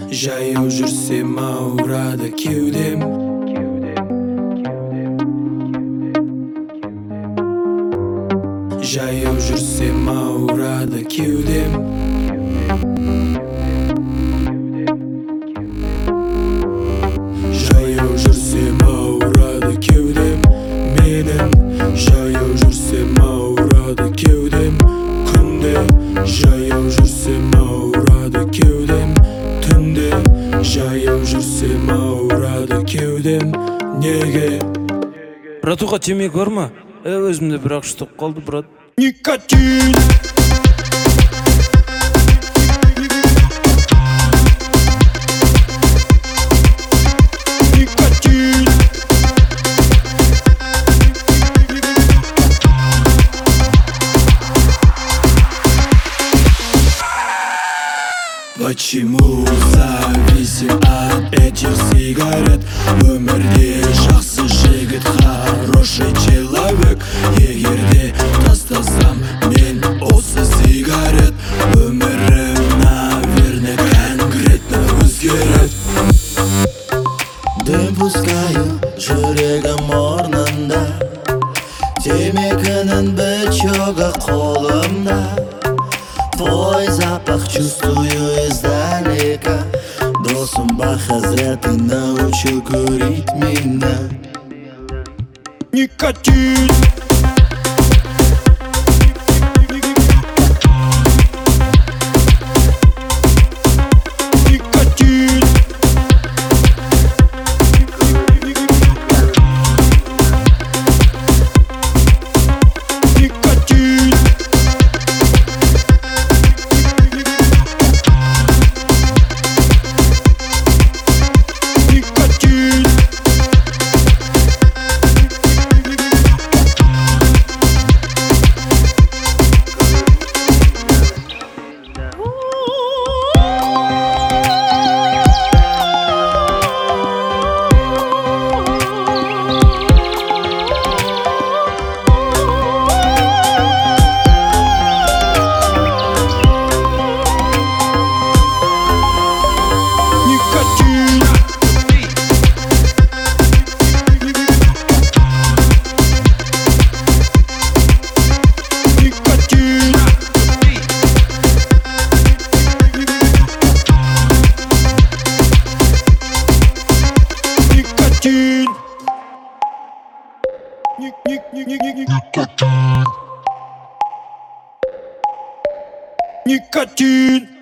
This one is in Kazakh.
Жаяу жүрсем ауырады кеудем. Жаяу жүрсем ауырады кеудем. Жаяу жүрсем ауырады кеудем менің. Жаяу жүрсем ауырады кеудем күнде. Жаяу жүрсем ауырады кеудем түнде. Жаяу жүрсем ауырады кеудем. Неге? Братуха, темекі бар ма? Өзімде бірақ ұштап қалды, брат. Никотин. Никотин. Почему зависим от этих сигарет? Өмірде жақсы жігіт, хороший человек. Егерде тастасам мен осы сигарет, өмірім, наверное, конкретно өзгерет. Дым пускаю жүрегім орнында, темекінің бычогы қолымда. Твой запах чувствую издалека. Досым бахазра, ты научил курить меня. Никотин. Никотин. Никотин. Никотин. Никотин.